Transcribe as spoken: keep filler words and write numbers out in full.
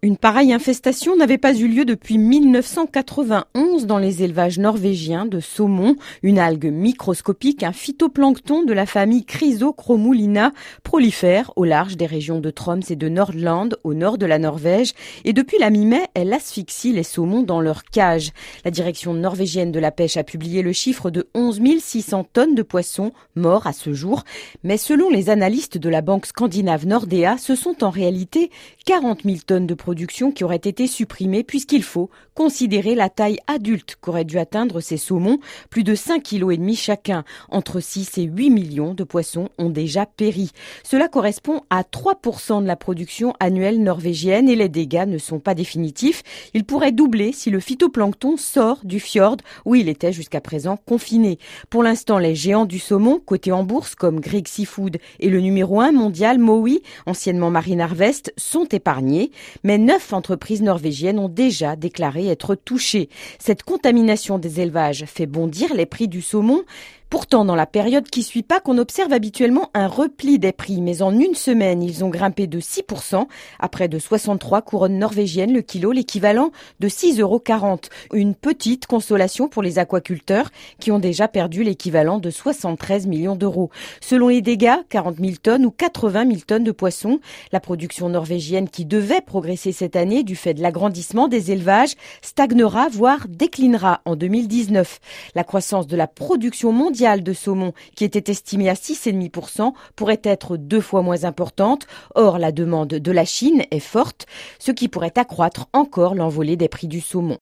Une pareille infestation n'avait pas eu lieu depuis mille neuf cent quatre-vingt-onze dans les élevages norvégiens de saumon, une algue microscopique, un phytoplancton de la famille Chrysochromulina, prolifère au large des régions de Troms et de Nordland, au nord de la Norvège, et depuis la mi-mai, elle asphyxie les saumons dans leur cage. La direction norvégienne de la pêche a publié le chiffre de onze mille six cents tonnes de poissons morts à ce jour, mais selon les analystes de la banque scandinave Nordea, ce sont en réalité quarante mille tonnes de production qui aurait été supprimée puisqu'il faut considérer la taille adulte qu'auraient dû atteindre ces saumons, plus de cinq virgule cinq kilos chacun. Entre six et huit millions de poissons ont déjà péri. Cela correspond à trois pour cent de la production annuelle norvégienne et les dégâts ne sont pas définitifs. Ils pourraient doubler si le phytoplancton sort du fjord où il était jusqu'à présent confiné. Pour l'instant, les géants du saumon, cotés en bourse comme Grieg Seafood et le numéro un mondial Mowi, anciennement Marine Harvest, sont épargnés. Mais neuf entreprises norvégiennes ont déjà déclaré être touchées. Cette contamination des élevages fait bondir les prix du saumon. Pourtant, dans la période qui suit Pâques, on observe habituellement un repli des prix. Mais en une semaine, ils ont grimpé de six pour cent à près de soixante-trois couronnes norvégiennes le kilo, l'équivalent de six euros quarante. Une petite consolation pour les aquaculteurs qui ont déjà perdu l'équivalent de soixante-treize millions d'euros. Selon les dégâts, quarante mille tonnes ou quatre-vingt mille tonnes de poissons. La production norvégienne qui devait progresser cette année du fait de l'agrandissement des élevages stagnera, voire déclinera en deux mille dix-neuf. La croissance de la production mondiale de saumon, qui était estimée à six virgule cinq pour cent, pourrait être deux fois moins importante. Or, la demande de la Chine est forte, ce qui pourrait accroître encore l'envolée des prix du saumon.